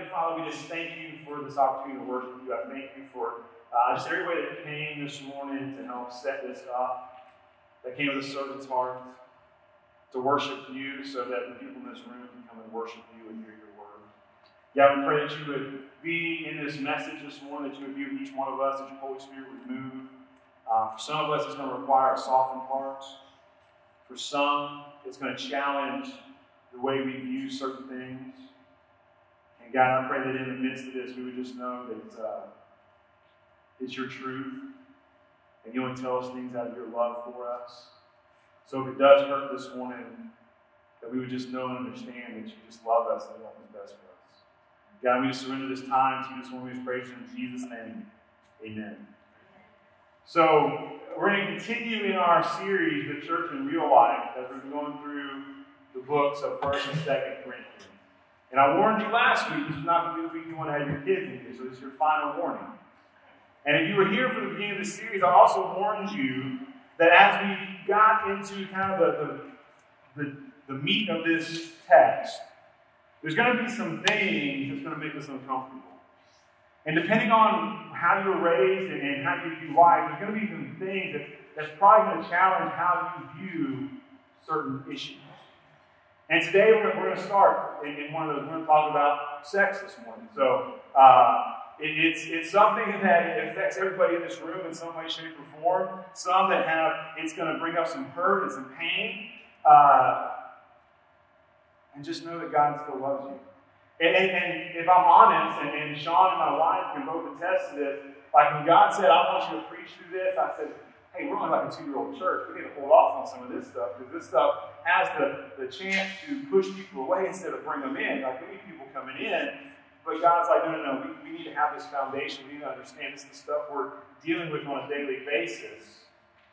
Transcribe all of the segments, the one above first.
Heavenly Father, we just thank you for this opportunity to worship you. I thank you for just everybody that came this morning to help set this up, that came with a servant's heart to worship you so that the people in this room can come and worship you and hear your word. God, we pray that you would be in this message this morning, that you would be with each one of us, that your Holy Spirit would move. For some of us, it's going to require a softened heart. For some, it's going to challenge the way we view certain things. And God, I pray that in the midst of this, we would just know that it's your truth, and you want to tell us things out of your love for us. So if it does hurt this morning, that we would just know and understand that you just love us and want what's best for us. God, we just surrender this time to you this morning. We just praise you in Jesus' name. Amen. So we're going to continue in our series, The Church in Real Life, as we're going through the books of 1st and 2nd Corinthians. And I warned you last week, this is not going to be the week you want to have your kids in here, so this is your final warning. And if you were here for the beginning of the series, I also warned you that as we got into kind of the meat of this text, there's going to be some things that's going to make us uncomfortable. And depending on how you were raised and how you view life, there's going to be some things that's probably going to challenge how you view certain issues. And today we're going to start in one of those. We're going to talk about sex this morning. So it's something that affects everybody in this room in some way, shape, or form. Some that it's going to bring up some hurt and some pain. And just know that God still loves you. And if I'm honest, and Sean and my wife can both attest to this, like when God said, I want you to preach through this, I said, hey, we're only like a 2-year-old church. We need to hold off on some of this stuff, because this stuff has the chance to push people away instead of bring them in. Like, we need people coming in. But God's like, no. We need to have this foundation. We need to understand this is the stuff we're dealing with on a daily basis.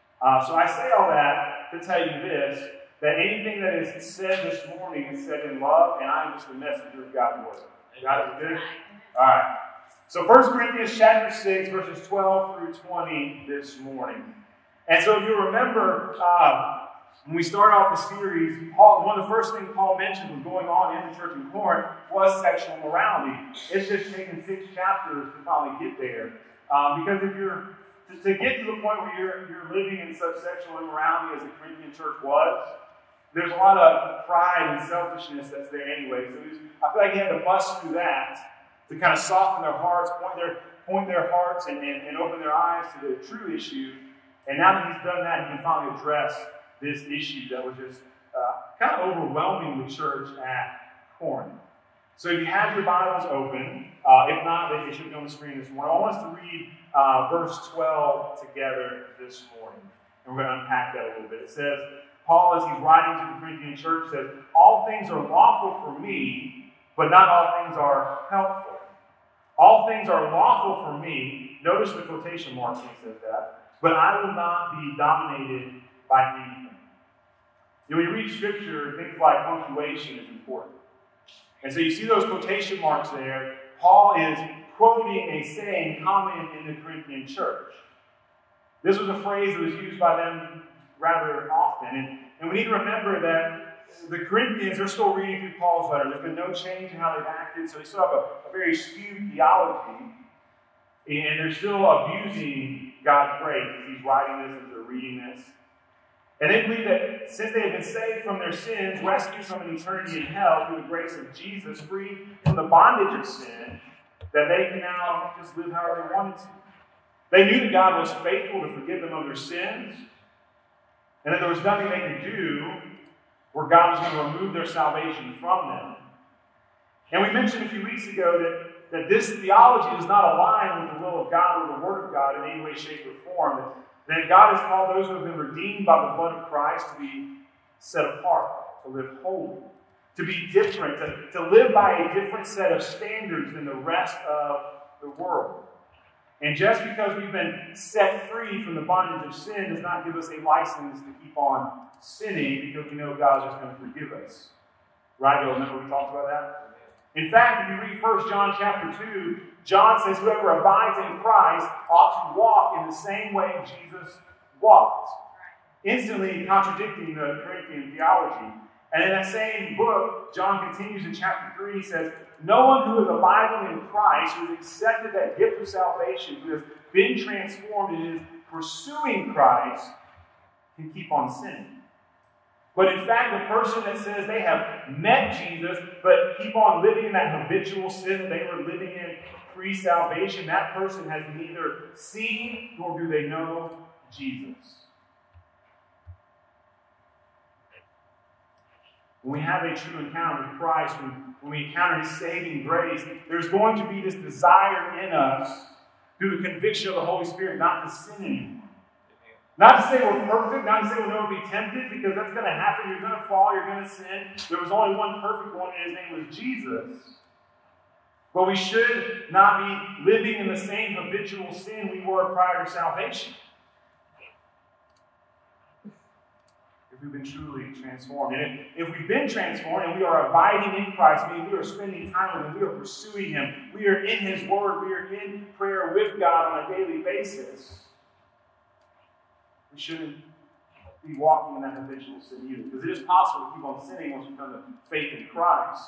So I say all that to tell you this, that anything that is said this morning is said in love, and I am just the messenger of God's word. God is good? All right. So 1 Corinthians chapter 6, verses 12 through 20 this morning. And so if you remember, when we started off the series, one of the first things Paul mentioned was going on in the church in Corinth was sexual morality. It's just taken 6 chapters to finally get there. Because if you're to get to the point where you're living in such sexual immorality as the Corinthian church was, there's a lot of pride and selfishness that's there anyway. So I feel like he had to bust through that to kind of soften their hearts, point their hearts and open their eyes to the true issue. And now that he's done that, he can finally address this issue that was just kind of overwhelming the church at Corinth. So if you have your Bibles open, if not, they should be on the screen this morning. I want us to read verse 12 together this morning. And we're going to unpack that a little bit. It says, Paul, as he's writing to the Corinthian church, says, all things are lawful for me, but not all things are helpful. All things are lawful for me. Notice the quotation marks when he says that. But I will not be dominated by anything. When you read Scripture, things like punctuation is important. And so you see those quotation marks there. Paul is quoting a saying common in the Corinthian church. This was a phrase that was used by them rather often. And we need to remember that the Corinthians, they're still reading through Paul's letter. There's been no change in how they've acted, so they still have a very skewed theology. And they're still abusing God's grace as he's writing this, as they're reading this. And they believe that since they have been saved from their sins, rescued from an eternity in hell through the grace of Jesus, freed from the bondage of sin, that they can now just live however they wanted to. They knew that God was faithful to forgive them of their sins, and that there was nothing they could do where God was going to remove their salvation from them. And we mentioned a few weeks ago that this theology does not align with the will of God or the Word of God in any way, shape, or form. That God has called those who have been redeemed by the blood of Christ to be set apart, to live holy, to be different, to live by a different set of standards than the rest of the world. And just because we've been set free from the bondage of sin does not give us a license to keep on sinning, because we know God's just going to forgive us. Right? You'll remember we talked about that? In fact, if you read 1 John chapter 2, John says, whoever abides in Christ ought to walk in the same way Jesus walked. Instantly contradicting the Corinthian theology. And in that same book, John continues in chapter 3, he says, no one who is abiding in Christ, who has accepted that gift of salvation, who has been transformed and is pursuing Christ, can keep on sinning. But in fact, the person that says they have met Jesus, but keep on living in that habitual sin that they were living in pre-salvation, that person has neither seen nor do they know Jesus. When we have a true encounter with Christ, when we encounter His saving grace, there's going to be this desire in us, through the conviction of the Holy Spirit, not to sin anymore. Not to say we're perfect, not to say we'll never be tempted, because that's going to happen. You're going to fall, you're going to sin. There was only one perfect one, and His name was Jesus. But we should not be living in the same habitual sin we were prior to salvation. If we've been truly transformed. And if we've been transformed and we are abiding in Christ, meaning we are spending time with Him, we are pursuing Him, we are in His Word, we are in prayer with God on a daily basis, we shouldn't be walking in that habitual sin either. Because it is possible to keep on sinning once we come to faith in Christ.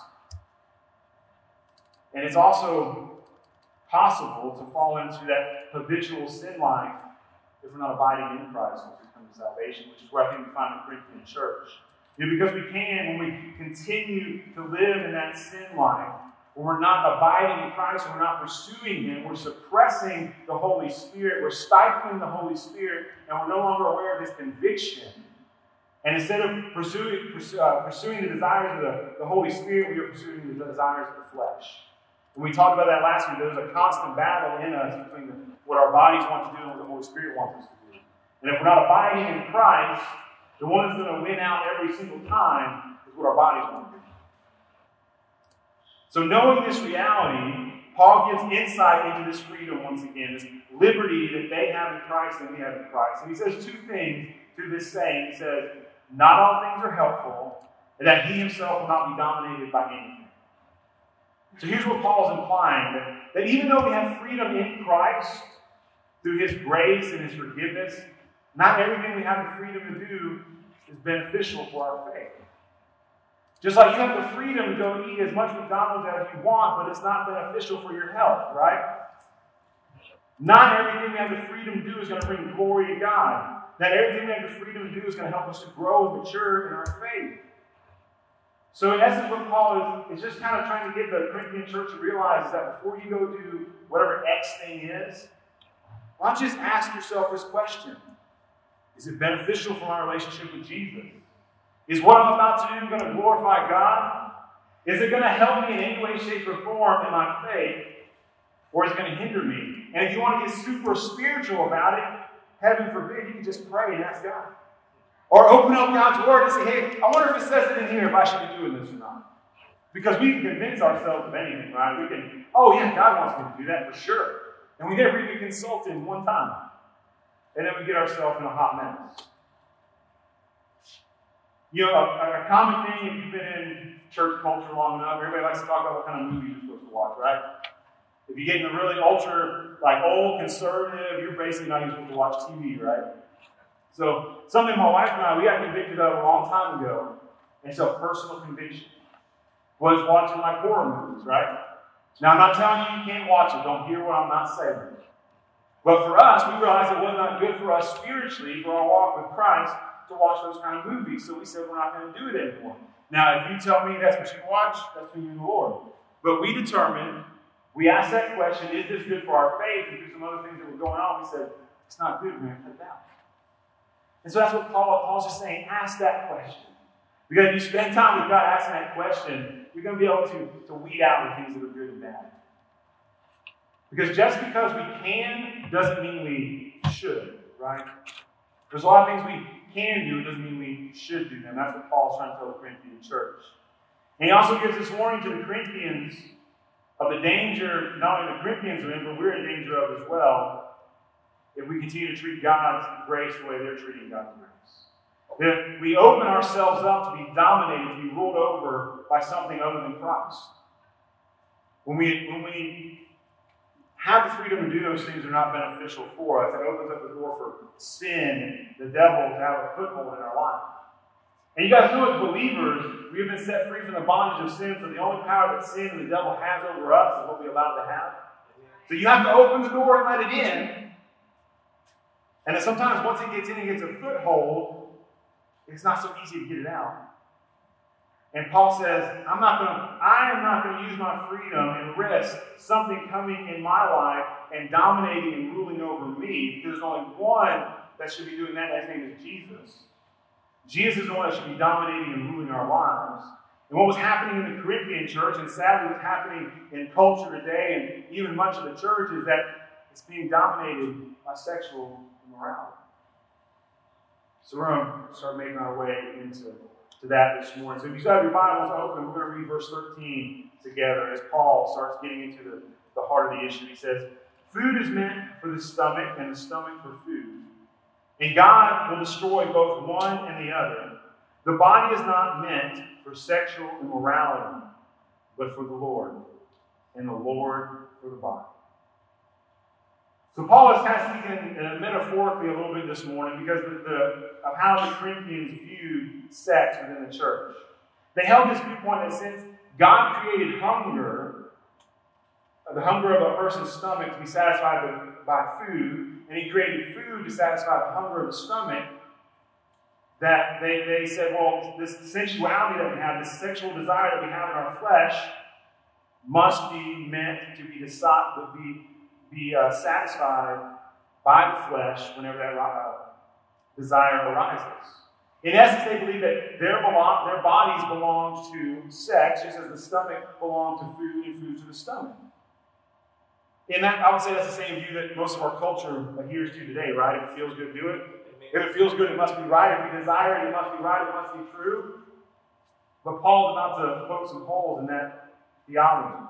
And it's also possible to fall into that habitual sin life if we're not abiding in Christ once we come to salvation, which is where I think we find the Corinthian church. Because we can, when we continue to live in that sin life, when we're not abiding in Christ, when we're not pursuing Him, we're suppressing the Holy Spirit, we're stifling the Holy Spirit, and we're no longer aware of His conviction. And instead of pursuing the desires of the Holy Spirit, we are pursuing the desires of the flesh. And we talked about that last week. There's a constant battle in us between what our bodies want to do and what the Holy Spirit wants us to do. And if we're not abiding in Christ, the one that's going to win out every single time is what our bodies want to do. So knowing this reality, Paul gives insight into this freedom once again, this liberty that they have in Christ and we have in Christ. And he says two things through this saying. He says, not all things are helpful, and that he himself will not be dominated by anything. So here's what Paul's implying, that even though we have freedom in Christ, through His grace and His forgiveness, not everything we have the freedom to do is beneficial for our faith. Just like you have the freedom to go eat as much McDonald's as you want, but it's not beneficial for your health, right? Not everything we have the freedom to do is going to bring glory to God. Not everything we have the freedom to do is going to help us to grow and mature in our faith. So in essence, what Paul is just kind of trying to get the Corinthian church to realize is that before you go do whatever X thing is, why don't you just ask yourself this question? Is it beneficial for my relationship with Jesus? Is what I'm about to do going to glorify God? Is it going to help me in any way, shape, or form in my faith? Or is it going to hinder me? And if you want to get super spiritual about it, heaven forbid, you can just pray and ask God. Or open up God's Word and say, hey, I wonder if it says it in here if I should be doing this or not. Because we can convince ourselves of anything, right? We can, oh yeah, God wants me to do that for sure. And we never even consult Him one time. And then we get ourselves in a hot mess. You know, a common thing, if you've been in church culture long enough, everybody likes to talk about what kind of movies you're supposed to watch, right? If you get in the really ultra, old, conservative, you're basically not even supposed to watch TV, right? So, something my wife and I, we got convicted of a long time ago, and so personal conviction was watching horror movies, right? Now, I'm not telling you you can't watch it. Don't hear what I'm not saying. But for us, we realized it was not good for us spiritually, for our walk with Christ, to watch those kind of movies. So we said we're not going to do it anymore. Now, if you tell me that's what you watch, that's between you and the Lord. But we determined, we asked that question, is this good for our faith? And through some other things that were going on, we said, it's not good, we're going to cut it out. And so that's what Paul's just saying, ask that question. Because if you spend time with God asking that question, you're going to be able to weed out the things that are good and bad. Because just because we can doesn't mean we should, right? There's a lot of things we can do, it doesn't mean we should do them. That's what Paul's trying to tell the Corinthian church. And he also gives this warning to the Corinthians of the danger not only the Corinthians are in, but we're in danger of as well, if we continue to treat God's grace the way they're treating God's grace. That we open ourselves up to be dominated, to be ruled over by something other than Christ. When we have the freedom to do those things that are not beneficial for us, it opens up the door for sin and the devil to have a foothold in our life. And you guys know as believers, we have been set free from the bondage of sin, so the only power that sin and the devil has over us is what we allow it to have. So you have to open the door and let it in. And then sometimes once it gets in and gets a foothold, it's not so easy to get it out. And Paul says, I am not going to use my freedom and risk something coming in my life and dominating and ruling over me, because there's only one that should be doing that, and his name is Jesus. Jesus is the one that should be dominating and ruling our lives. And what was happening in the Corinthian church, and sadly what's happening in culture today, and even much of the church, is that it's being dominated by sexual immorality. So we're going to start making our way into that this morning. So if you have your Bibles open, we're going to read verse 13 together as Paul starts getting into the heart of the issue. He says, food is meant for the stomach, and the stomach for food. And God will destroy both one and the other. The body is not meant for sexual immorality, but for the Lord, and the Lord for the body. So Paul is kind of speaking metaphorically a little bit this morning because of how the Corinthians viewed sex within the church. They held this viewpoint that since God created hunger, the hunger of a person's stomach to be satisfied by food, and he created food to satisfy the hunger of the stomach, that they said, well, this sensuality that we have, this sexual desire that we have in our flesh, must be meant to be satisfied by the flesh whenever that desire arises. In essence, they believe that their bodies belong to sex, just as the stomach belongs to food and food to the stomach. And that, I would say that's the same view that most of our culture adheres to today, right? If it feels good, do it. If it feels good, it must be right. If we desire it, it must be right. It must be true. But Paul's about to poke some holes in that theology.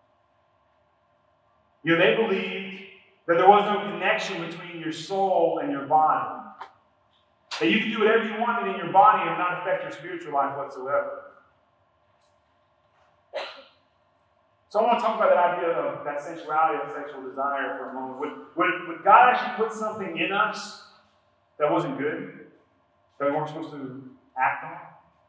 You know, they believed that there was no connection between your soul and your body. That you could do whatever you wanted in your body and not affect your spiritual life whatsoever. So I want to talk about that idea of that sensuality and sexual desire for a moment. Would God actually put something in us that wasn't good? That we weren't supposed to act on?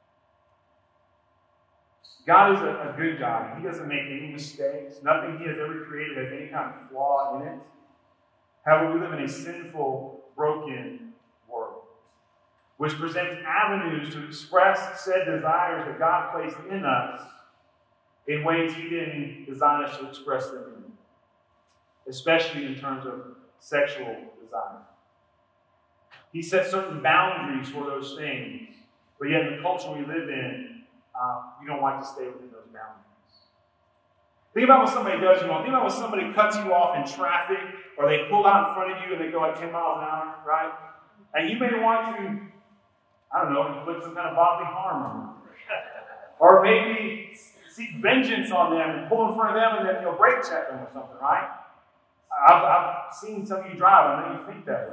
God is a good God. He doesn't make any mistakes. Nothing He has ever created has any kind of flaw in it. However, we live in a sinful, broken world, which presents avenues to express said desires that God placed in us in ways He didn't design us to express them in, especially in terms of sexual desire. He set certain boundaries for those things, but yet in the culture we live in, you don't like to stay within those boundaries. Think about what somebody does you wrong. Think about when somebody cuts you off in traffic, or they pull out in front of you and they go like 10 miles an hour, right? And you may want to, I don't know, inflict some kind of bodily harm on them. Or maybe seek vengeance on them and pull in front of them and then brake check them or something, right? I've seen some of you drive, I know you think that way.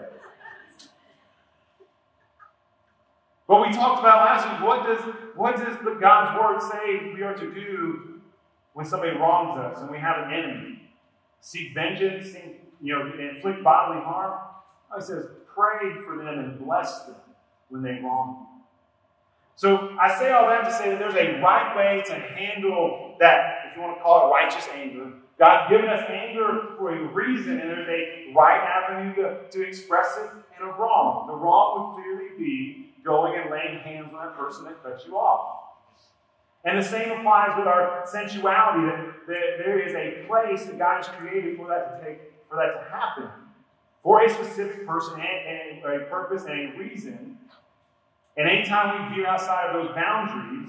But we talked about last week, what does God's Word say we are to do when somebody wrongs us and we have an enemy? Seek vengeance, inflict bodily harm? It says, pray for them and bless them when they wrong you. So I say all that to say that there's a right way to handle that, if you want to call it righteous anger. God's given us anger for a reason, and there's a right avenue to express it and a wrong. The wrong would clearly be going and laying hands on that person that cut you off. And the same applies with our sensuality, that there is a place that God has created for that to happen, for a specific person and a purpose and a reason. And anytime we veer outside of those boundaries,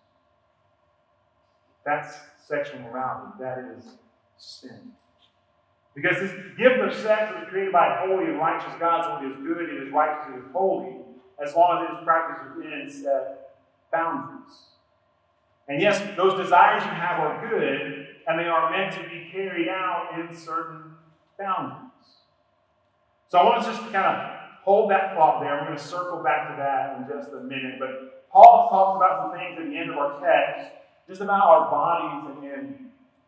that's sexual morality. That is sin. Because this gift of sex was created by a holy and righteous God, so it is good, it is righteous, it is holy, as long as it is practiced within set boundaries. And yes, those desires you have are good, and they are meant to be carried out in certain boundaries. So I want us just to kind of hold that thought there. I'm going to circle back to that in just a minute. But Paul talks about some things at the end of our text, just about our bodies, and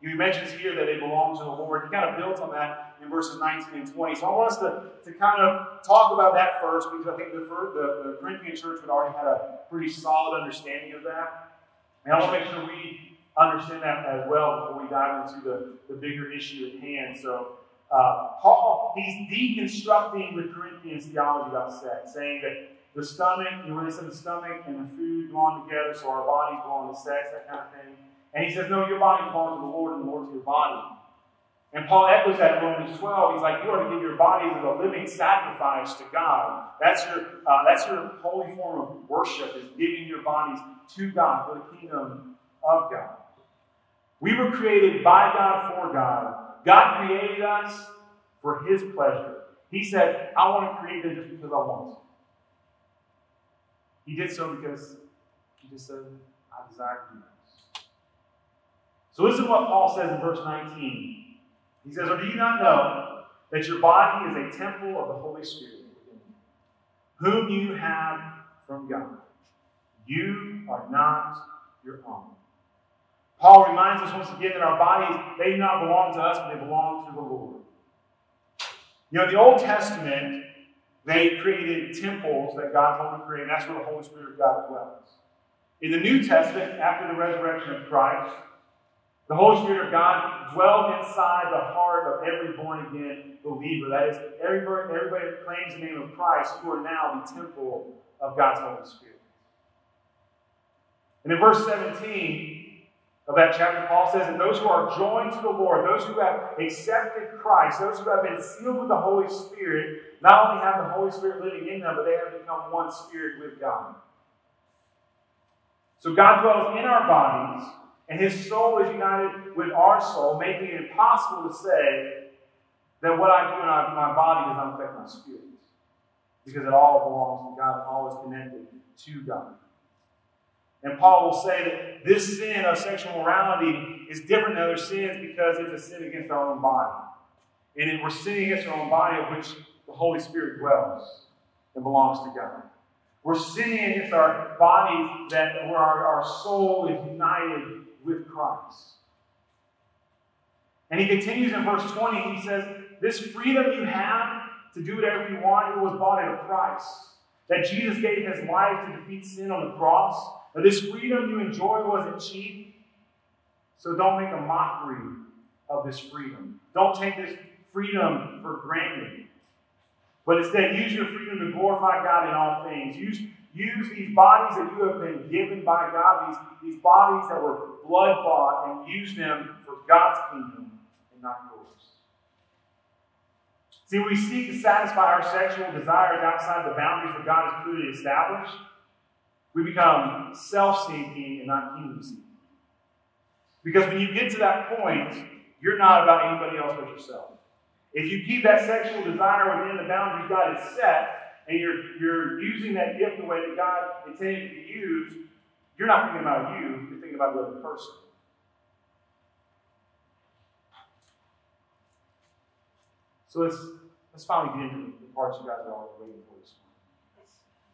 He mentions here that they belong to the Lord. He kind of builds on that in verses 19 and 20. So I want us to kind of talk about that first, because I think the Corinthian church would already had a pretty solid understanding of that. And I want to make sure we understand that as well before we dive into the bigger issue at hand. So Paul, he's deconstructing the Corinthians' theology about sex, saying that the stomach, where they said the stomach and the food belong together, so our bodies belong to sex, that kind of thing. And he says, no, your body belongs to the Lord and the Lord to your body. And Paul echoes that in Romans 12. He's like, you are to give your bodies as a living sacrifice to God. That's your holy form of worship, is giving your bodies to God for the kingdom of God. We were created by God for God. God created us for His pleasure. He said, I want to create them just because I want to. He did so because He just said, I desire to do this. So listen to what Paul says in verse 19. He says, or do you not know that your body is a temple of the Holy Spirit within you, whom you have from God? You are not your own. Paul reminds us once again that our bodies, they do not belong to us, but they belong to the Lord. You know, in the Old Testament, they created temples that God told them to create, and that's where the Holy Spirit of God dwells. In the New Testament, after the resurrection of Christ, the Holy Spirit of God dwelled inside the heart of every born-again believer. That is, everybody that claims the name of Christ, you are now the temple of God's Holy Spirit. And in verse 17 of that chapter, Paul says that those who are joined to the Lord, those who have accepted Christ, those who have been sealed with the Holy Spirit, not only have the Holy Spirit living in them, but they have become one spirit with God. So God dwells in our bodies, and His soul is united with our soul, making it impossible to say that what I do in my body does not affect my spirit. Because it all belongs to God, and all is connected to God. And Paul will say that this sin of sexual morality is different than other sins because it's a sin against our own body. And we're sinning against our own body, of which the Holy Spirit dwells and belongs to God. We're sinning against our bodies where our soul is united with Christ. And he continues in verse 20, he says, this freedom you have to do whatever you want, it was bought at a price. That Jesus gave His life to defeat sin on the cross. Now, this freedom you enjoy wasn't cheap, so don't make a mockery of this freedom. Don't take this freedom for granted. But instead, use your freedom to glorify God in all things. Use these bodies that you have been given by God, these bodies that were blood-bought, and use them for God's kingdom and not yours. See, when we seek to satisfy our sexual desires outside the boundaries that God has clearly established, we become self-seeking and not kingdom-seeking. Because when you get to that point, you're not about anybody else but yourself. If you keep that sexual desire within the boundaries God has set, and you're using that gift the way that God intended it to be used, you're not thinking about you, you're thinking about the other person. So let's finally get into the parts you guys are all waiting for this morning.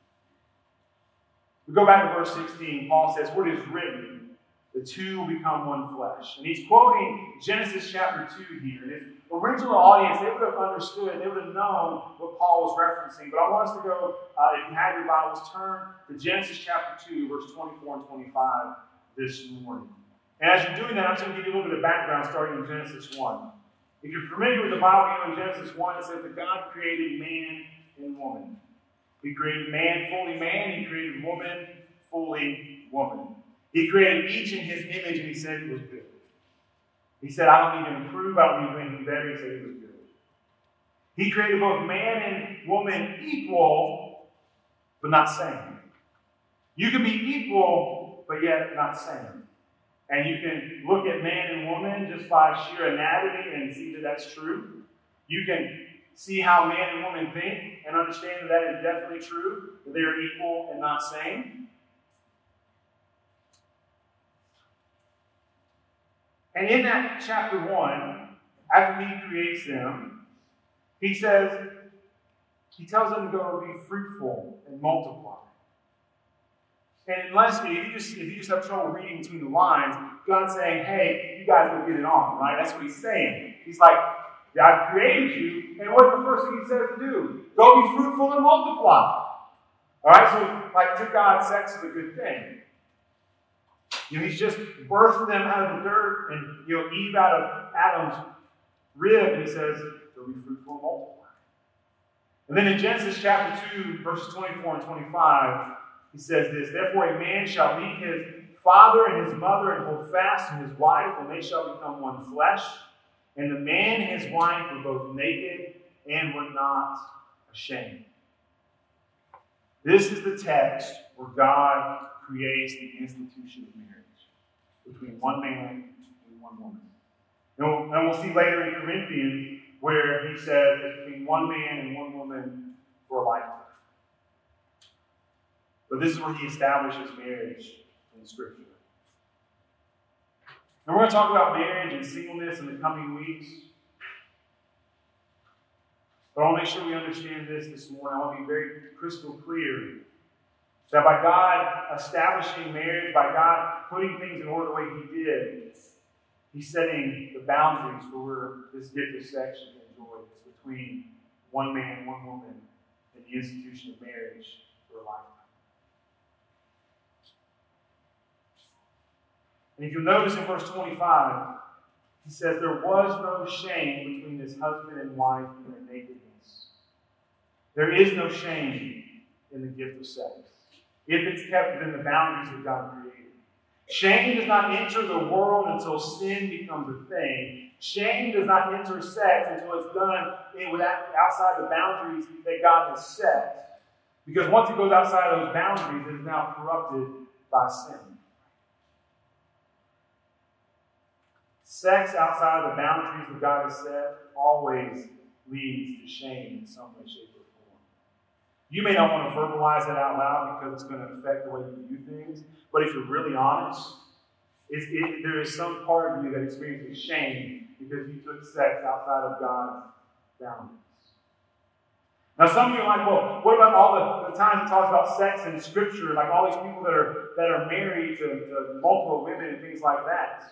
We go back to verse 16. Paul says, "For it is written, the two will become one flesh." And he's quoting Genesis chapter 2 here. And his original audience, they would have understood, they would have known what Paul was referencing. But I want us to go, if you have your Bibles, turn to Genesis chapter 2, verse 24 and 25 this morning. And as you're doing that, I'm just going to give you a little bit of background starting in Genesis 1. If you're familiar with the Bible, in Genesis 1, it says that God created man and woman. He created man fully man, He created woman fully woman. He created each in His image, and He said it was good. He said, I don't need to improve, I don't need to do anything better. He said it was good. He created both man and woman equal, but not same. You can be equal, but yet not same. And you can look at man and woman just by sheer anatomy and see that that's true. You can see how man and woman think and understand that that is definitely true, that they are equal and not same. And in that chapter 1, after He creates them, He tells them to go be fruitful and multiply. And if you just have trouble reading between the lines, God's saying, hey, you guys go get it on, right? That's what he's saying. He's like, God created you, and what's the first thing he says to do? Go be fruitful and multiply. All right, so like to God, sex is a good thing. He's just birthed them out of the dirt, and Eve out of Adam's rib, and he says, go be fruitful and multiply. And then in Genesis chapter 2, verses 24 and 25, he says this, therefore a man shall leave his father and his mother and hold fast to his wife, and they shall become one flesh. And the man and his wife were both naked and were not ashamed. This is the text where God creates the institution of marriage between one man and one woman. And we'll see later in Corinthians where he says it's between one man and one woman for a lifetime. But this is where he establishes marriage in Scripture. And we're going to talk about marriage and singleness in the coming weeks. But I want to make sure we understand this morning. I want to be very crystal clear that by God establishing marriage, by God putting things in order the way he did, he's setting the boundaries for where this gift of sex should be enjoyed. It's between one man and one woman and the institution of marriage for a lifetime. And if you'll notice in verse 25, he says, there was no shame between this husband and wife in their nakedness. There is no shame in the gift of sex, if it's kept within the boundaries that God created. Shame does not enter the world until sin becomes a thing. Shame does not enter sex until it's done outside the boundaries that God has set. Because once it goes outside of those boundaries, it is now corrupted by sin. Sex outside the boundaries that God has set always leads to shame in some way, shape, or form. You may not want to verbalize it out loud because it's going to affect the way you do things, but if you're really honest, there is some part of you that experiences shame because you took sex outside of God's boundaries. Now, some of you are like, well, what about all the times it talks about sex in Scripture, like all these people that are married to multiple women and things like that?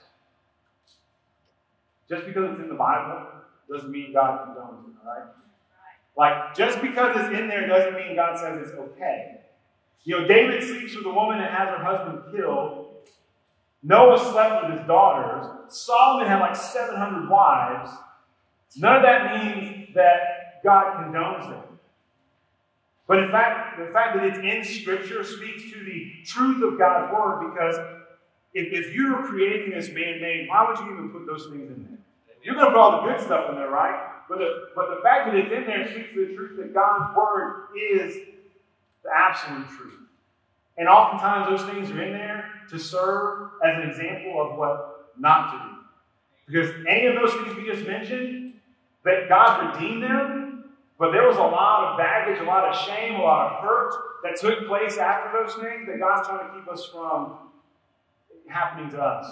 Just because it's in the Bible doesn't mean God condones it, all right? Like, just because it's in there doesn't mean God says it's okay. David sleeps with a woman and has her husband killed. Noah slept with his daughters. Solomon had like 700 wives. None of that means that God condones them. But in fact, the fact that it's in Scripture speaks to the truth of God's Word, because if you're creating this man-made, why would you even put those things in there? You're going to put all the good stuff in there, right? But the fact that it's in there speaks to the truth that God's Word is the absolute truth. And oftentimes those things are in there to serve as an example of what not to do. Because any of those things we just mentioned, that God redeemed them, but there was a lot of baggage, a lot of shame, a lot of hurt that took place after those things that God's trying to keep us from happening to us.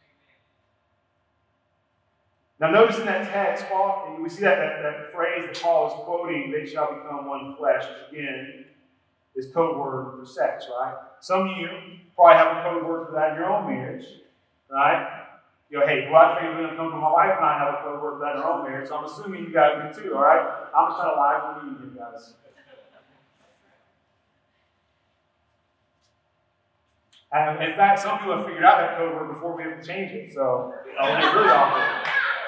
Now notice in that text, Paul, we see that phrase that Paul is quoting, they shall become one flesh, which again is code word for sex, right? Some of you probably have a code word for that in your own marriage, right? Hey, well, I think we're going to come to my wife and I have a code word for that in our own marriage, so I'm assuming you guys do too, all right? I'm just trying to lie for you guys. And in fact, some people have figured out that code word before we have to change it, so when it's really awkward.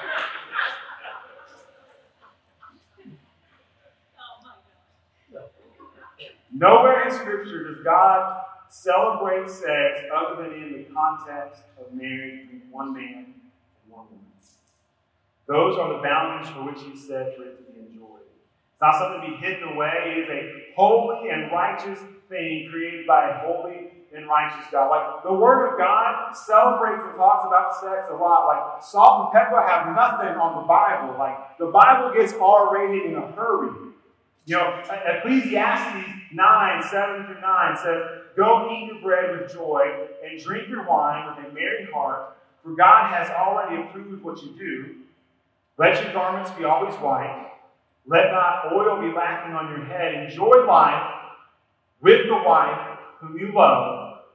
Nowhere in Scripture does God celebrate sex other than in the context of marriage between one man and one woman. Those are the boundaries for which He said for it to be enjoyed. It's not something to be hidden away. It is a holy and righteous thing created by a holy and righteous God. Like, the Word of God celebrates and talks about sex a lot. Like, salt and pepper have nothing on the Bible. Like, the Bible gets R-rated in a hurry. Ecclesiastes 9:7-9 says, go eat your bread with joy and drink your wine with a merry heart, for God has already approved what you do. Let your garments be always white. Let not oil be lacking on your head. Enjoy life with the wife whom you love,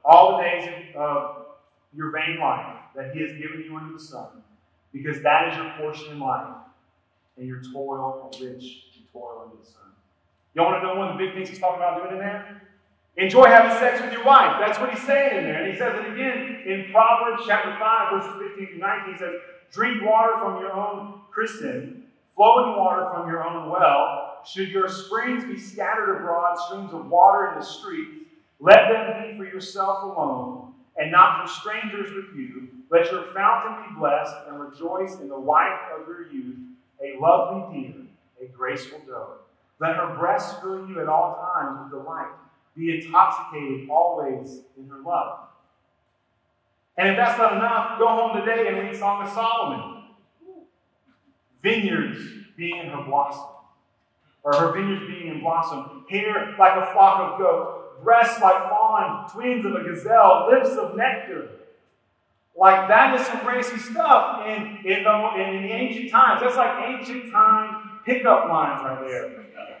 all the days of your vain life that he has given you under the sun, because that is your portion in life, and your toil and rich in toil under the sun. You want to know one of the big things he's talking about doing in there? Enjoy having sex with your wife. That's what he's saying in there. And he says it again in Proverbs chapter 5, verses 15 through 19. He says, drink water from your own prison, flowing water from your own well. Should your springs be scattered abroad, streams of water in the streets, let them be for yourself alone, and not for strangers with you. Let your fountain be blessed, and rejoice in the wife of your youth, a lovely deer, a graceful doe. Let her breasts fill you at all times with delight. Be intoxicated always in her love. And if that's not enough, go home today and read Song of Solomon. Vineyards being in her blossom, or her vineyards being in blossom, hair like a flock of goats, breasts like fawn, twins of a gazelle, lips of nectar. Like that is some racy stuff in the ancient times. That's like ancient time pickup lines right there.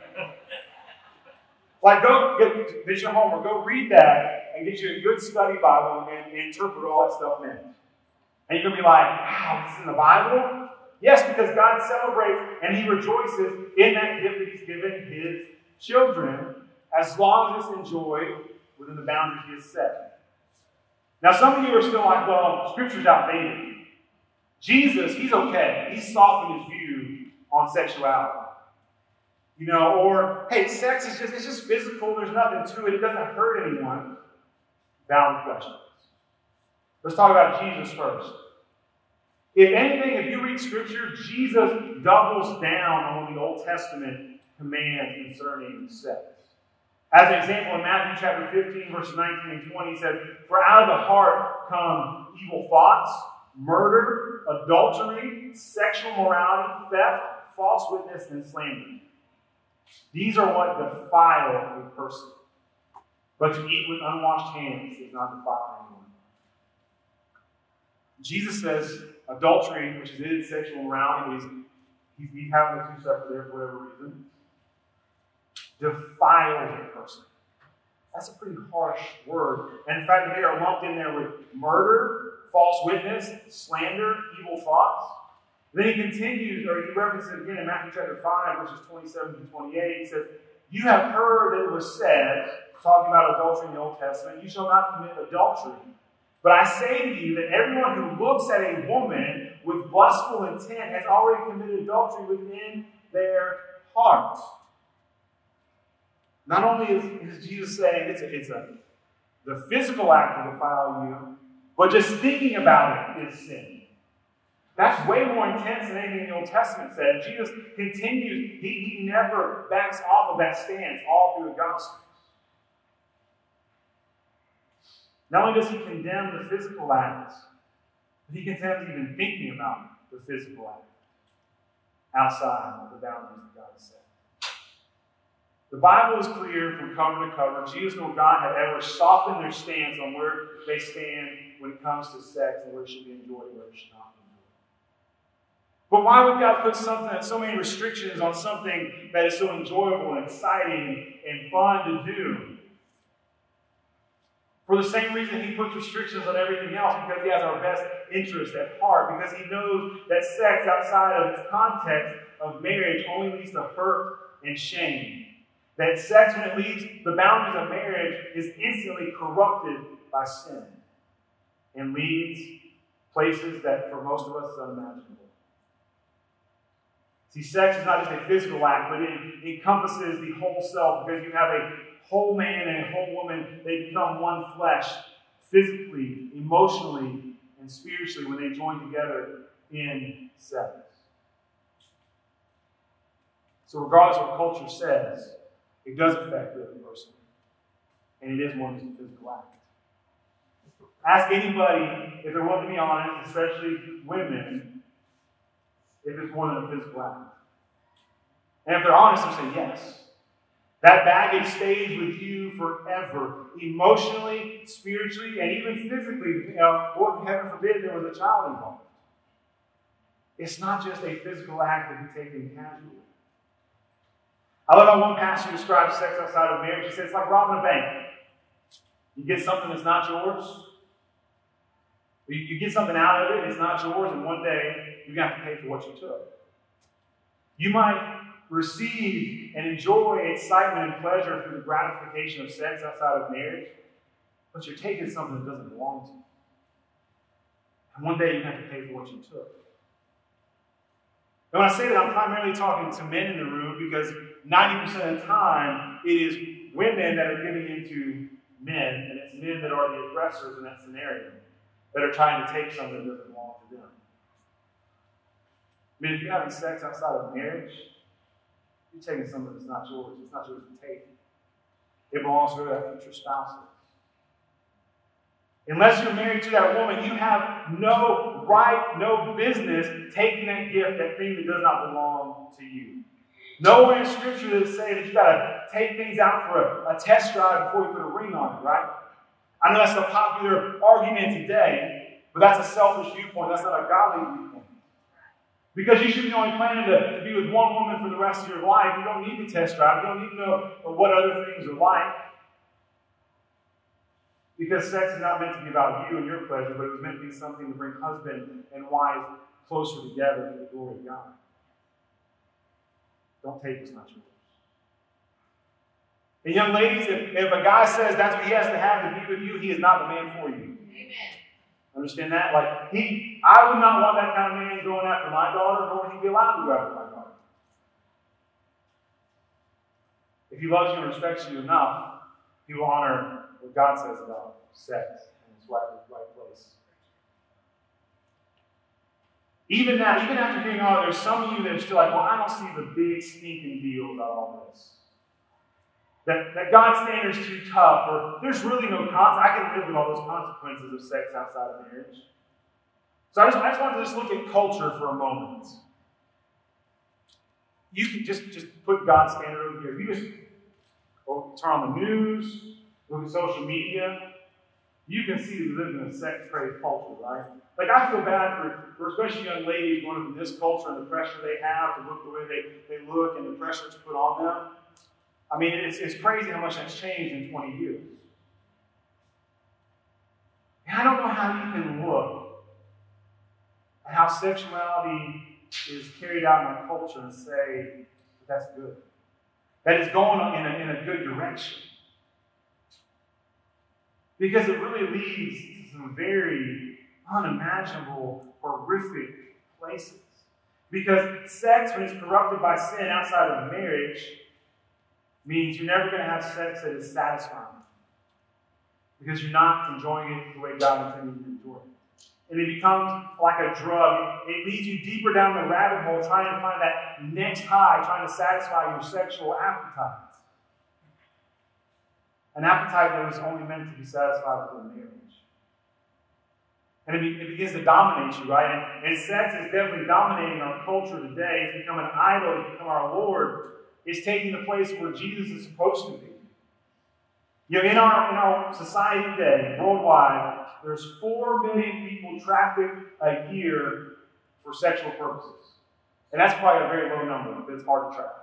Like, go get this your homework. Go read that and get you a good study Bible and interpret all that stuff in. And you're going to be like, wow, this is in the Bible? Yes, because God celebrates and he rejoices in that gift that he's given his children as long as it's enjoyed within the boundaries he has set. Now, some of you are still like, well, Scripture's outdated. Jesus, he's okay. He's softened his view on sexuality. You know, or, hey, sex is just physical. There's nothing to it. It doesn't hurt anyone. Valid questions. Let's talk about Jesus first. If anything, if you read Scripture, Jesus doubles down on the Old Testament command concerning sex. As an example, in Matthew chapter 15, verses 19 and 20, he says, for out of the heart come evil thoughts, murder, adultery, sexual morality, theft, false witness, and slander. These are what defile a person. But to eat with unwashed hands does not defile anyone. Jesus says adultery, which is sexual morality, he's having the two separate there for whatever reason, defiles a person. That's a pretty harsh word. And in fact, they are lumped in there with murder, false witness, slander, evil thoughts. Then he continues, or he references it again in Matthew chapter 5, verses 27 to 28. He says, you have heard that it was said, talking about adultery in the Old Testament, you shall not commit adultery. But I say to you that everyone who looks at a woman with lustful intent has already committed adultery within their heart. Not only is Jesus saying the physical act will defile you, but just thinking about it is sin. That's way more intense than anything the Old Testament said. Jesus continues, he never backs off of that stance all through the Gospels. Not only does he condemn the physical acts, but he condemns even thinking about the physical act outside of the boundaries that God has set. The Bible is clear from cover to cover. Jesus nor God have ever softened their stance on where they stand when it comes to sex and where it should be enjoyed and where it should not be. But why would God put so many restrictions on something that is so enjoyable and exciting and fun to do? For the same reason he puts restrictions on everything else, because he has our best interest at heart, because he knows that sex outside of its context of marriage only leads to hurt and shame. That sex, when it leaves the boundaries of marriage, is instantly corrupted by sin and leads places that for most of us is unimaginable. See, sex is not just a physical act, but it encompasses the whole self, because you have a whole man and a whole woman. They become one flesh, physically, emotionally, and spiritually when they join together in sex. So regardless of what culture says, it does affect the other person. And it is more than just a physical act. Ask anybody, if they're willing to be honest, especially women, if it's more than a physical act. And if they're honest, they'll say yes. That baggage stays with you forever, emotionally, spiritually, and even physically. Or heaven forbid there was a child involved. It's not just a physical act to be taken casually. I love how one pastor describes sex outside of marriage. He says it's like robbing a bank. You get something that's not yours. You get something out of it, it's not yours, and one day you're going to have to pay for what you took. You might receive and enjoy excitement and pleasure through the gratification of sex outside of marriage, but you're taking something that doesn't belong to you. And one day you have to pay for what you took. And when I say that, I'm primarily talking to men in the room because 90% of the time it is women that are giving into men, and it's men that are the aggressors in that scenario that are trying to take something that doesn't belong to them. I mean, if you're having sex outside of marriage, you're taking something that's not yours. It's not yours to take. It belongs to that future spouse. Unless you're married to that woman, you have no right, no business taking that gift, that thing that does not belong to you. Nowhere in Scripture does it say that you've got to take things out for a test drive before you put a ring on it, right? I know that's a popular argument today, but that's a selfish viewpoint. That's not a godly viewpoint. Because you should be only planning to be with one woman for the rest of your life. You don't need to test drive. You don't need to know what other things are like. Because sex is not meant to be about you and your pleasure, but it was meant to be something to bring husband and wife closer together for the glory of God. Don't take what's not yours. And young ladies, if a guy says that's what he has to have to be with you, he is not the man for you. Amen. Understand that? I would not want that kind of man going after my daughter, nor would he be allowed to go after my daughter. If he loves you and respects you enough, he will honor what God says about sex and its right place. Even now, even after hearing all, there's some of you that are still like, well, I don't see the big stinking deal about all this. That God's standard's too tough, or there's really no I can live with all those consequences of sex outside of marriage. So I just want to look at culture for a moment. You can just put God's standard over here. You just turn on the news, look at social media, you can see we live in a sex-crazed culture, right? Like, I feel bad for especially young ladies growing up in this culture and the pressure they have to look the way they look and the pressure that's put on them. I mean, it's crazy how much that's changed in 20 years. And I don't know how you can look at how sexuality is carried out in our culture and say that that's good. That it's going in a good direction. Because it really leads to some very unimaginable, horrific places. Because sex, when it's corrupted by sin outside of marriage, means you're never going to have sex that is satisfying. Because you're not enjoying it the way God intended you to enjoy it. And it becomes like a drug. It leads you deeper down the rabbit hole, trying to find that next high, trying to satisfy your sexual appetite. An appetite that was only meant to be satisfied within marriage. And it begins to dominate you, right? And sex is definitely dominating our culture today. It's become an idol. It's become our Lord. It's taking the place where Jesus is supposed to be. You know, in our society today, worldwide, there's 4 million people trafficked a year for sexual purposes. And that's probably a very low number, but it's hard to track.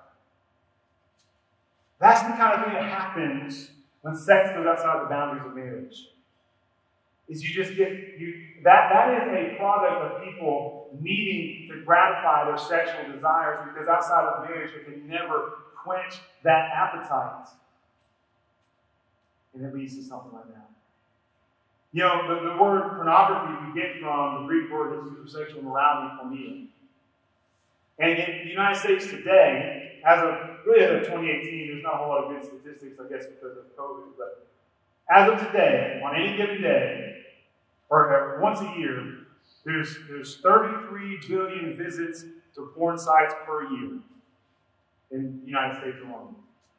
That's the kind of thing that happens when sex goes outside the boundaries of marriage. Is you just get that is a product of people needing to gratify their sexual desires, because outside of marriage they can never quench that appetite. And it leads to something like that. You know, the word pornography we get from the Greek word that's used for sexual morality, porneia. And in the United States today, as of 2018, there's not a whole lot of good statistics, I guess, because of COVID, but as of today, on any given day, or once a year, there's 33 billion visits to porn sites per year in the United States alone.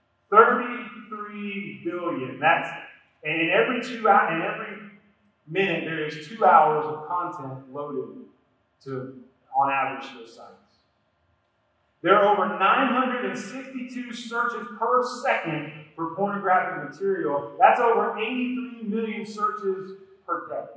33 billion. And in every minute there is 2 hours of content loaded on average to those sites. There are over 962 searches per second for pornographic material. That's over 83 million searches per day.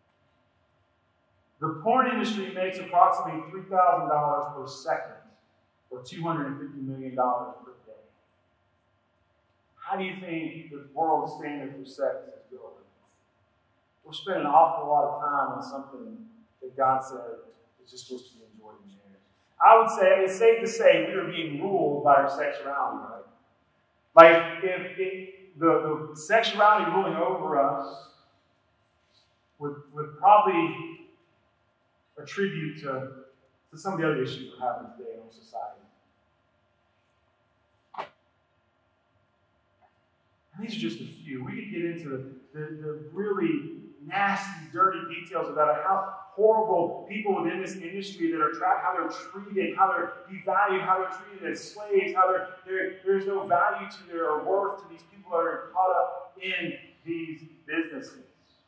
The porn industry makes approximately $3,000 per second, or $250 million per day. how do you think the world standard for sex is going? We're spending an awful lot of time on something that God said is just supposed to be enjoyed in marriage. I would say it's safe to say we are being ruled by our sexuality, right? Like if the sexuality ruling over us would probably attribute to some of the other issues we're having today in our society. And these are just a few. We could get into the really nasty, dirty details about how horrible people within this industry that are trapped, how they're treated, how they're devalued, how they're treated as slaves, how there's no value to their worth to these people that are caught up in these businesses.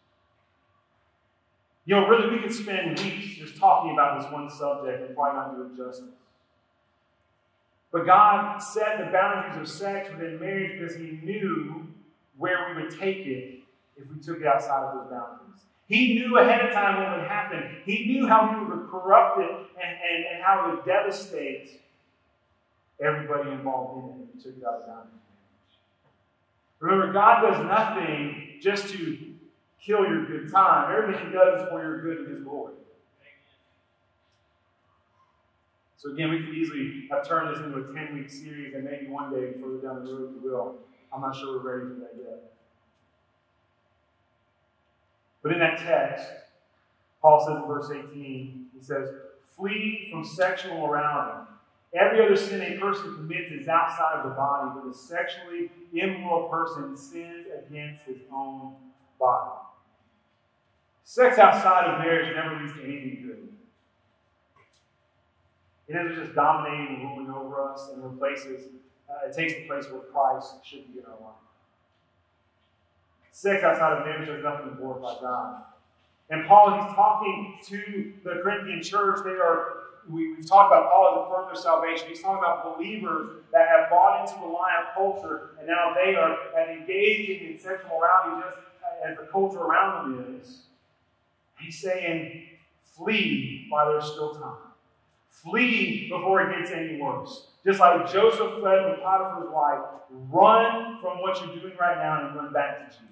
You know, really, we could spend weeks just talking about this one subject and probably not do it justice. But God set the boundaries of sex within marriage because He knew where we would take it if we took it outside of those boundaries. He knew ahead of time what would happen. He knew how we would corrupt it and how it would devastate everybody involved in it if we took it out of the boundaries of marriage. Remember, God does nothing just to kill your good time. Everything He does is for your good and His glory. So again, we could easily have turned this into a 10-week series, and maybe one day further down the road we will. I'm not sure we're ready for that yet. But in that text, Paul says in verse 18, he says, "Flee from sexual immorality. Every other sin a person commits is outside of the body, but a sexually immoral person sins against his own body." Sex outside of marriage never leads to anything good. It isn't just dominating and ruling over us and replaces, it takes the place where Christ should be in our life. Sex outside of marriage does nothing to glorify God. And Paul, he's talking to the Corinthian church. We've talked about Paul as a firm of salvation. He's talking about believers that have bought into the lie of culture, and now they are engaging in sexual morality just as the culture around them is. He's saying, flee while there's still time. Flee before it gets any worse. Just like Joseph fled from Potiphar's wife, run from what you're doing right now and run back to Jesus.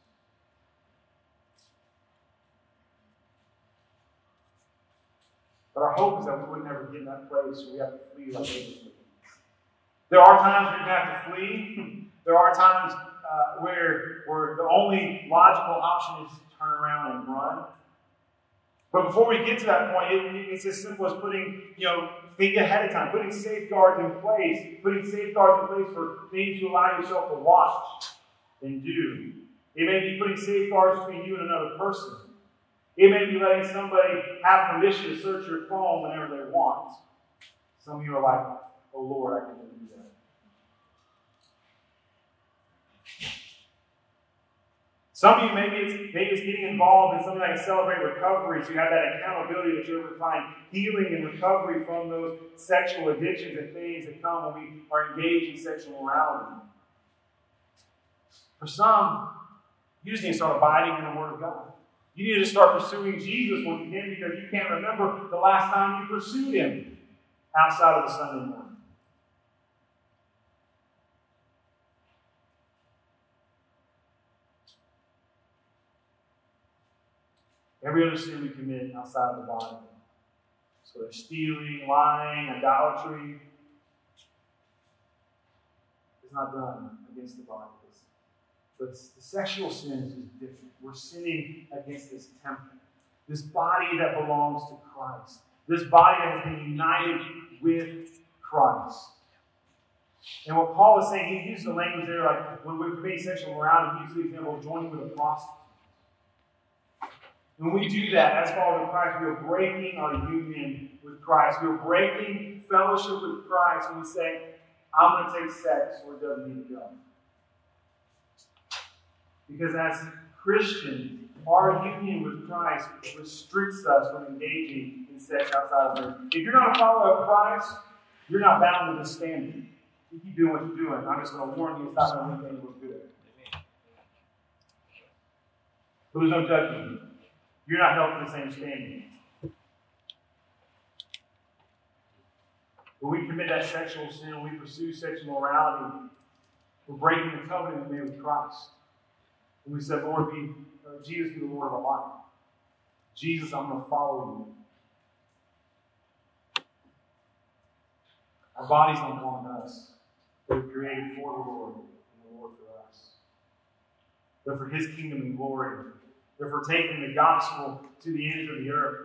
But our hope is that we would never get in that place where we have to flee like Joseph. There are times where you have to flee. There are times where the only logical option is to turn around and run. But before we get to that point, it's as simple as think ahead of time, putting safeguards in place for things you allow yourself to watch and do. It may be putting safeguards between you and another person. It may be letting somebody have permission to search your phone whenever they want. Some of you are like, "Oh Lord, I can never do that." Some of you, maybe it's getting involved in something like Celebrate Recovery, so you have that accountability that you're able to find healing and recovery from those sexual addictions and things that come when we are engaged in sexual morality. For some, you just need to start abiding in the Word of God. You need to start pursuing Jesus with Him because you can't remember the last time you pursued Him outside of the Sunday morning. Every other sin we commit outside of the body. So there's stealing, lying, idolatry. It's not done against the body. But the sexual sin is different. We're sinning against this temple. This body that belongs to Christ. This body that has been united with Christ. And what Paul is saying, he uses the language there, like when we commit sexual morality, he uses the example of joining with a prostitute. When we do that, as followers of Christ, we are breaking our union with Christ. We are breaking fellowship with Christ when we say, "I'm going to take sex where it doesn't need to go." Because as Christians, our union with Christ restricts us from engaging in sex outside of marriage. If you're not a follower of Christ, you're not bound to this standard. You keep doing what you're doing. I'm just going to warn you, it's not going to make anything look good. But there's no judgment. You're not held to the same standard. When we commit that sexual sin, when we pursue sexual morality, We're breaking the covenant we made with Christ. And we said, Lord, Jesus be the Lord of our life. Jesus, I'm going to follow you. Our bodies don't belong to us. They were created for the Lord and the Lord for us. They're for His kingdom and glory. They're for taking the gospel to the ends of the earth.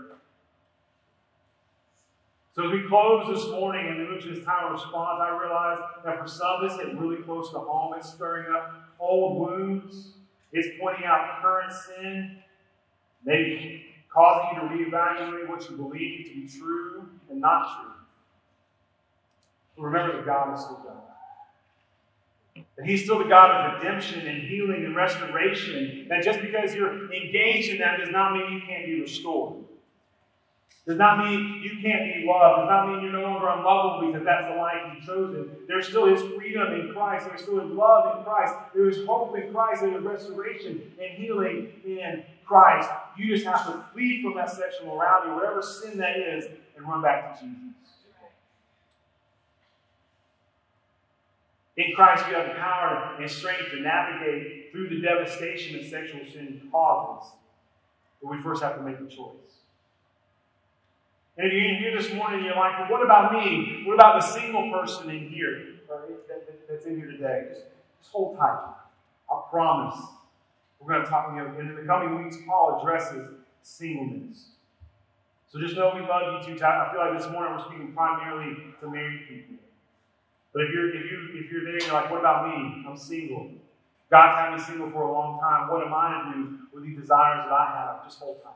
So as we close this morning and we move to this time of response, I realize that for some this hit really close to home. It's stirring up old wounds. It's pointing out current sin. Maybe causing you to reevaluate what you believe to be true and not true. But remember that God is still God. That He's still the God of redemption and healing and restoration. That just because you're engaged in that does not mean you can't be restored. Does not mean you can't be loved. Does not mean you're no longer unlovable because that's the life you've chosen. There still is freedom in Christ. There still is love in Christ. There is hope in Christ. There is restoration and healing in Christ. You just have to flee from that sexual morality, whatever sin that is, and run back to Jesus. In Christ, we have the power and strength to navigate through the devastation that sexual sin causes. But we first have to make the choice. And if you're in here this morning and you're like, well, what about me? What about the single person in here that's in here today? Just hold tight. I promise. We're going to talk about it. And in the coming weeks, Paul addresses singleness. So just know we love you too. I feel like this morning we're speaking primarily to married people. But if you're there and you're like, what about me? I'm single. God's had me single for a long time. What am I to do with these desires that I have? Just hold tight.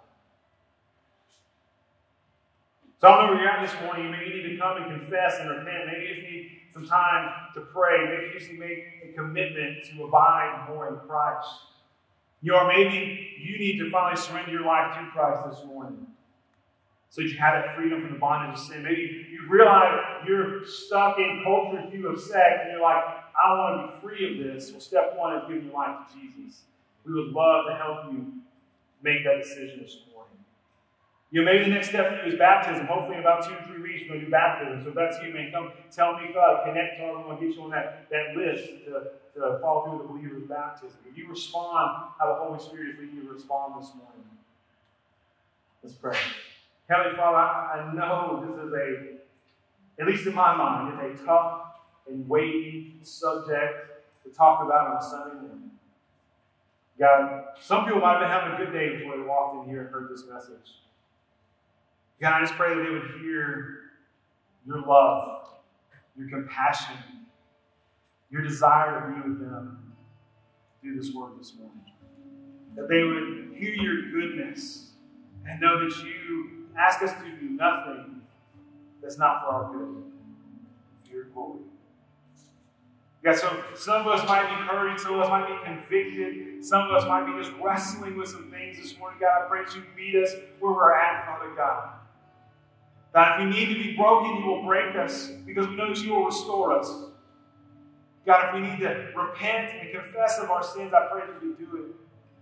So I don't know where you're at this morning. You maybe need to come and confess and repent. Maybe you just need some time to pray. Maybe you just need to make a commitment to abide more in Christ. Or maybe you need to finally surrender your life to Christ this morning so that you have that freedom from the bondage of sin. Maybe you realize you're stuck in culture's view of sex and you're like, I want to be free of this. Well, step one is giving your life to Jesus. We would love to help you make that decision this morning. Maybe the next step for you is baptism. Hopefully in about 2 or 3 weeks we're going to do baptism. So if that's you, man, come tell me, connect to us. We want to get you on that list to follow through the believer's baptism. If you respond how the Holy Spirit is leading you to respond this morning. Let's pray. Heavenly Father, I know this is at least in my mind, it's a tough and weighty subject to talk about on a Sunday morning. God, some people might have been having a good day before they walked in here and heard this message. God, I just pray that they would hear your love, your compassion, your desire to be with them through this word this morning. That they would hear your goodness and know that you ask us to do nothing that's not for our good, for your glory. God, so some of us might be hurting, some of us might be convicted, some of us might be just wrestling with some things this morning. God, I pray that you meet us where we're at, Father God. God, if we need to be broken, you will break us because we know that you will restore us. God, if we need to repent and confess of our sins, I pray that we do it.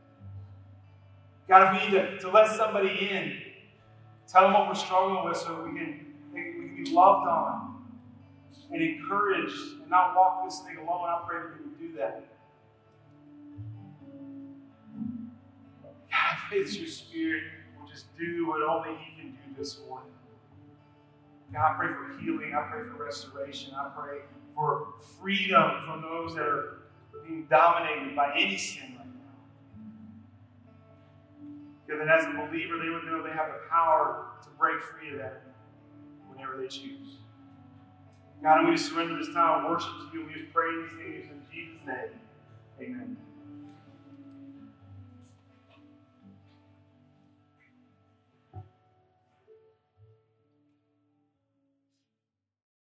God, if we need to let somebody in, tell them what we're struggling with so that we can be loved on and encouraged and not walk this thing alone, I pray that we would do that. God, I pray that your Spirit will just do what only He can do this morning. God, I pray for healing. I pray for restoration. I pray for freedom from those that are being dominated by any sin right now. God, that as a believer, they would know they have the power to break free of that whenever they choose. God, and we just surrender this time of worship to you. We just pray these things in Jesus' name. Amen.